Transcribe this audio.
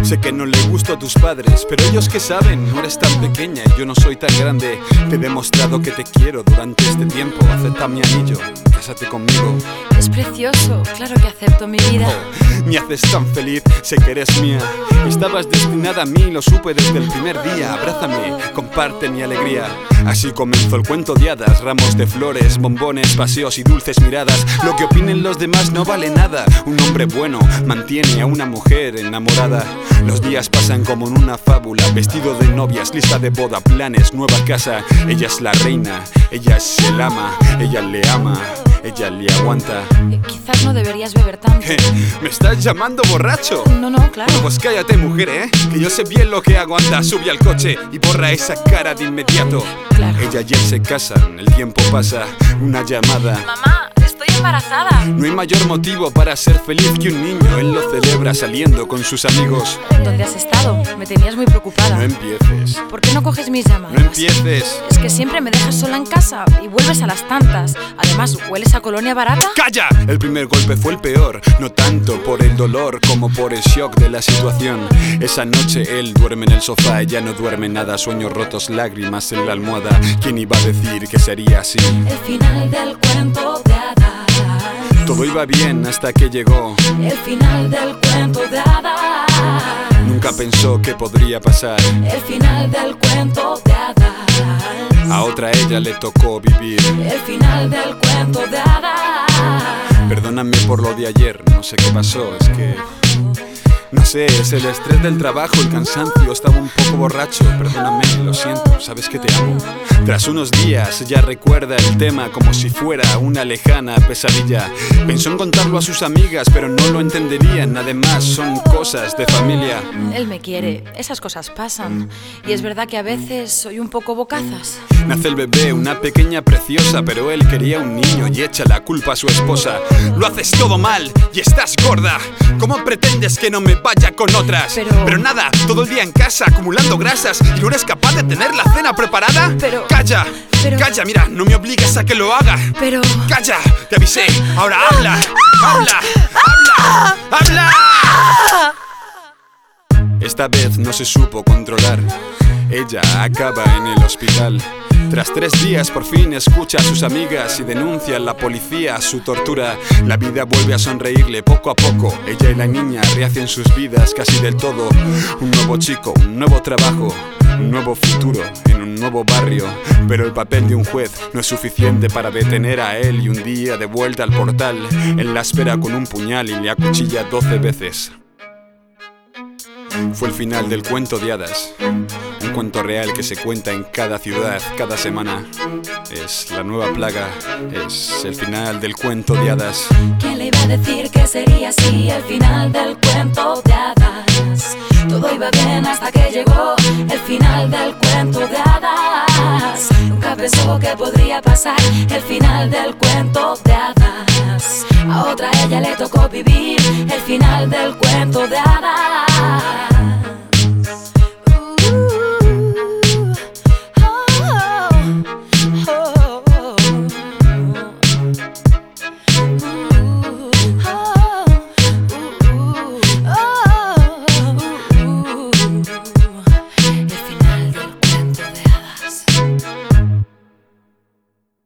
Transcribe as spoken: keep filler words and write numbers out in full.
Sé que no le gusto a tus padres, pero ellos que saben, no eres tan pequeña y yo no soy tan grande. Te he demostrado que te quiero durante este tiempo. Acepta mi anillo, cásate conmigo. Es precioso, claro que acepto mi vida. Oh, me haces tan feliz, sé que eres mía. Estabas destinada a mí, lo supe desde el primer día. Abrázame, comparte mi alegría. Así comenzó el cuento de hadas, ramos de flores, bombones, paseos y dulces miradas. Lo que opinen los demás no vale nada. Un hombre bueno mantiene a una mujer enamorada. Los días pasan como en una fábula, vestido de novias, lista de boda, planes, nueva casa. Ella es la reina, ella es el ama, ella le ama, ella le aguanta. eh, Quizás no deberías beber tanto. ¿Qué? ¿Me estás llamando borracho? No, no, claro. Bueno, pues cállate, mujer, ¿eh? Que yo sé bien lo que hago. Anda, sube al coche y borra esa cara de inmediato. Claro. Ella y él se casan, el tiempo pasa, una llamada. Mamá, estoy embarazada. No hay mayor motivo para ser feliz que un niño. Él lo celebra saliendo con sus amigos. ¿Dónde has estado? Me tenías muy preocupada. No empieces, ¿Por qué no coges mis llamadas? no empieces. Es que siempre me dejas sola en casa y vuelves a las tantas. Además, ¿hueles a colonia barata? ¡Calla! El primer golpe fue el peor, no tanto por el dolor como por el shock de la situación. Esa noche él duerme en el sofá, ella no duerme nada, sueños rotos, lágrimas en la almohada. ¿Quién iba a decir que sería así? El final del cuento de hadas. Todo iba bien hasta que llegó. El final del cuento de hadas. Nunca pensó que podría pasar. El final del cuento de hadas. A otra ella le tocó vivir. El final del cuento de hadas. Perdóname por lo de ayer, no sé qué pasó, es que... No sé, es el estrés del trabajo, el cansancio, estaba un poco borracho. Perdóname, lo siento, sabes que te amo. Tras unos días ella recuerda el tema como si fuera una lejana pesadilla. Pensó en contarlo a sus amigas, pero no lo entenderían. Además son cosas de familia. Él me quiere, esas cosas pasan. Y es verdad que a veces soy un poco bocazas. Nace el bebé, una pequeña preciosa, pero él quería un niño y echa la culpa a su esposa. Lo haces todo mal y estás gorda. ¿Cómo pretendes que no me vaya con otras? Pero... Pero nada, todo el día en casa acumulando grasas. ¿Y no eres capaz de tener la cena preparada? Pero... Calla, pero... calla, mira, no me obligues a que lo haga. Pero... Calla, te avisé, ahora habla, habla, habla, habla. Esta vez no se supo controlar. Ella acaba en el hospital. Tras tres días por fin escucha a sus amigas y denuncia a la policía su tortura. La vida vuelve a sonreírle poco a poco. Ella y la niña rehacen sus vidas casi del todo. Un nuevo chico, un nuevo trabajo, un nuevo futuro en un nuevo barrio. Pero el papel de un juez no es suficiente para detener a él. Y un día de vuelta al portal, él la espera con un puñal y le acuchilla doce veces. Fue el final del cuento de hadas. Un cuento real que se cuenta en cada ciudad, cada semana. Es la nueva plaga, es el final del cuento de hadas. ¿Quién le iba a decir que sería así el final del cuento de hadas? Todo iba bien hasta que llegó el final del cuento de hadas. Nunca pensó que podría pasar el final del cuento de hadas. A otra ella le tocó vivir el final del cuento de hadas.